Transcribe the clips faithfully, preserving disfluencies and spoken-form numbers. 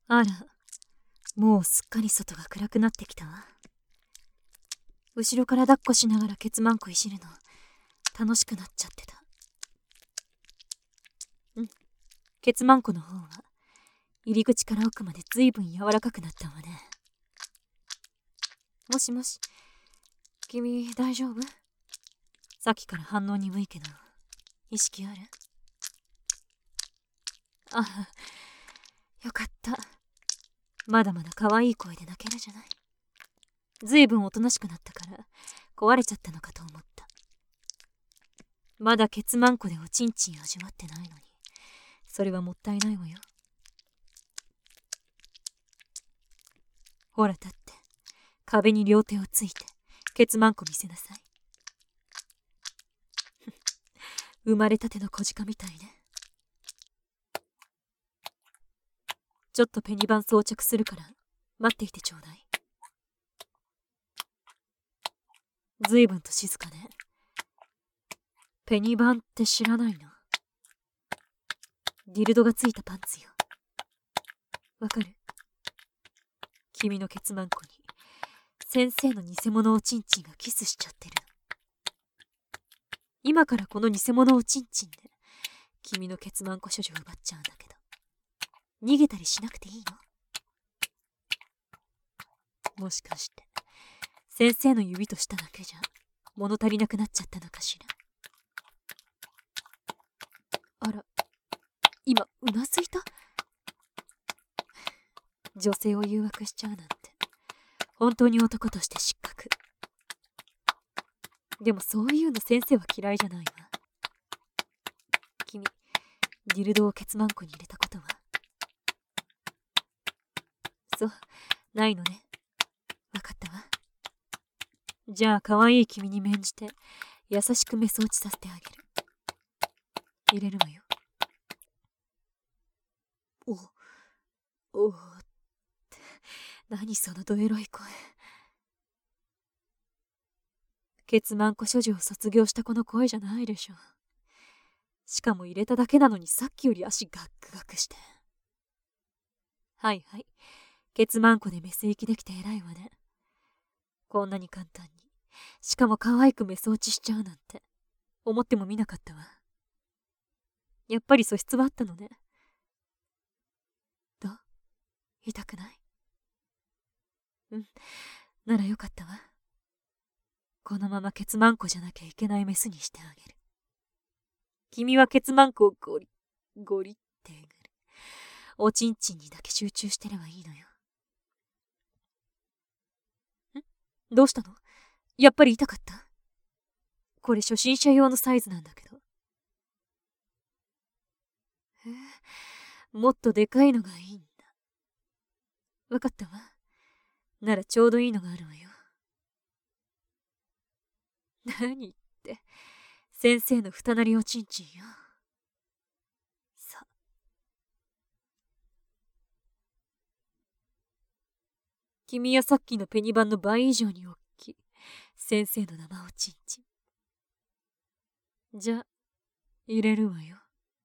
あら、もうすっかり外が暗くなってきたわ。後ろから抱っこしながらケツマンコいじるの楽しくなっちゃってた。うん、ケツマンコの方は入り口から奥までずいぶん柔らかくなったわね。もしもし、君大丈夫？さっきから反応鈍いけど、意識ある？あ、よかった。まだまだ可愛い声で泣けるじゃない。ずいぶんおとなしくなったから壊れちゃったのかと思った。まだケツマンコでおちんちん味わってないのに、それはもったいないわよ。ほら立って、壁に両手をついてケツマンコ見せなさい。生まれたての小鹿みたいね。ちょっとペニバン装着するから待っていてちょうだい。ずいぶんと静かね。ペニバンって知らないの？ディルドがついたパンツよ。わかる？君のケツマンコに先生の偽物おちんちんがキスしちゃってるの。今からこの偽物おちんちんで君のケツマンコ処女を奪っちゃうんだけど、逃げたりしなくていいの？もしかして先生の指と舌だけじゃ物足りなくなっちゃったのかしら。あら、今うなずいた？女性を誘惑しちゃうなんて本当に男として失格。でもそういうの先生は嫌いじゃないわ。君、ディルドをケツマンコに入れたことは？そう、ないのね。わかったわ。じゃあ可愛い君に免じて優しくメス落ちさせてあげる。入れるわよ。お、おーって、何そのどエロい声。ケツマンコ処女を卒業した子の声じゃないでしょ。しかも入れただけなのにさっきより足ガックガクして。はいはい、ケツマンコでメス行きできて偉いわね。こんなに簡単に、しかも可愛くメス落ちしちゃうなんて思ってもみなかったわ。やっぱり素質はあったのね。どう？痛くない？うん、ならよかったわ。このままケツマンコじゃなきゃいけないメスにしてあげる。君はケツマンコをゴリゴリってえぐる。おちんちんにだけ集中してればいいのよ。ん？どうしたの？やっぱり痛かった？これ初心者用のサイズなんだけど。へえ、もっとでかいのがいいんだ。わかったわ。ならちょうどいいのがあるわよ。何って、先生のふたなりおちんちんよ。さ。君はさっきのペニバンの倍以上に大きい先生の生おちんちん。じゃ、入れるわよ。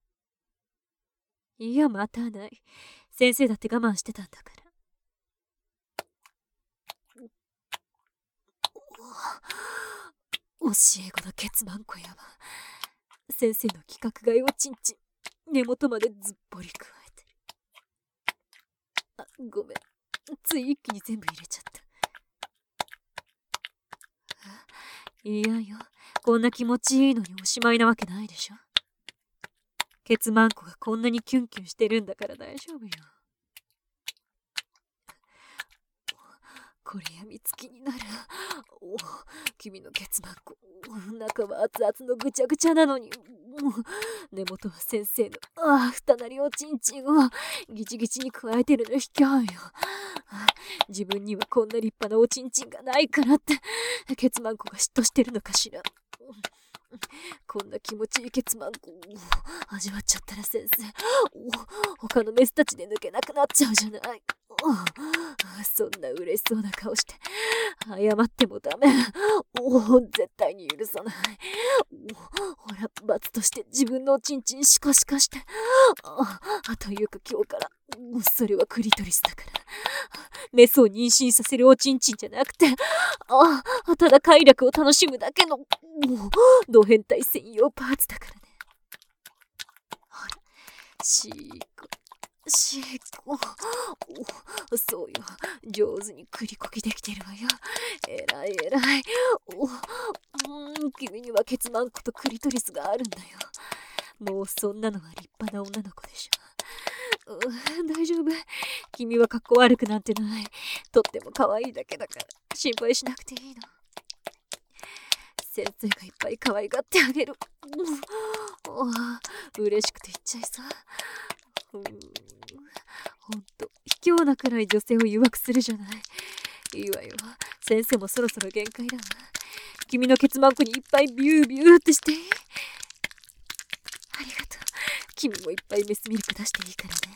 いや、待たない。先生だって我慢してたんだから。教え子のケツマンコやわ。先生の規格外おちんちん、根元までずっぽり加えてる。あ、ごめん。つい一気に全部入れちゃった。いやよ、こんな気持ちいいのにおしまいなわけないでしょ。ケツマンコがこんなにキュンキュンしてるんだから大丈夫よ。これやみつきになる。お、君のケツマンコ、中は熱々のぐちゃぐちゃなのに、根元は先生のああふたなりおちんちんをギチギチに加えてるの卑怯よ。自分にはこんな立派なおちんちんがないからってケツマンコが嫉妬してるのかしら。こんな気持ちいいケツマンコ味わっちゃったら先生、他のメスたちで抜けなくなっちゃうじゃない。そんな嬉しそうな顔して謝ってもダメ。お絶対に許さない。ほら罰として自分のおちんちんシカシカして、あというか今日からそれはクリトリスだから。メスを妊娠させるおちんちんじゃなくて、ああ、ただ快楽を楽しむだけの、もう、ド変態専用パーツだからね。ほら、しーこ、しーこ。そうよ、上手にクリコキできてるわよ。えらいえらい。おうん、君にはケツマンコとクリトリスがあるんだよ。もうそんなのは立派な女の子でしょ。う大丈夫。君は格好悪くなんてない。とっても可愛いだけだから心配しなくていいの。先生がいっぱい可愛がってあげる。うん、嬉しくて言っちゃいそう。うん、ほんと卑怯なくらい女性を誘惑するじゃない。いいわよ。先生もそろそろ限界だわ。君のケツマンコにいっぱいビュービューってして。ありがとう。君もいっぱいメスミルク出していいからね。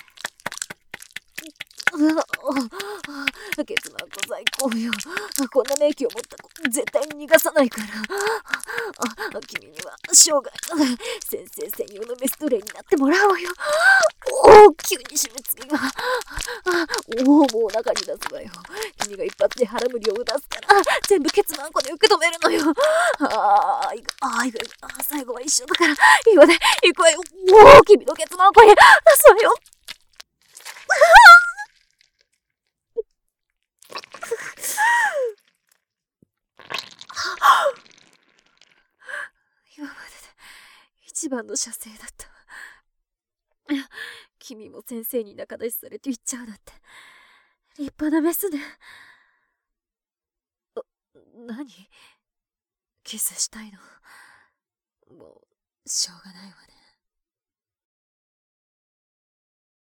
ケツマンコ最高よ。こんな名器を持った子絶対に逃がさないから。あ君には生涯先生専用のメストレイになってもらおうよ。おお、急に締め付けが。おお、もう中に出すわよ。君が一発で腹無理を出すから全部ケツマンコで受け止めるのよ。ああ、いくあいくあ最後は一緒だから。いいわね、いくわよ。おお、君のケツマンコに出すわよ。今までで一番の射精だった。君も先生に仲出しされて言っちゃうなんて立派なメスね。何？キスしたいの？もうしょうがないわね。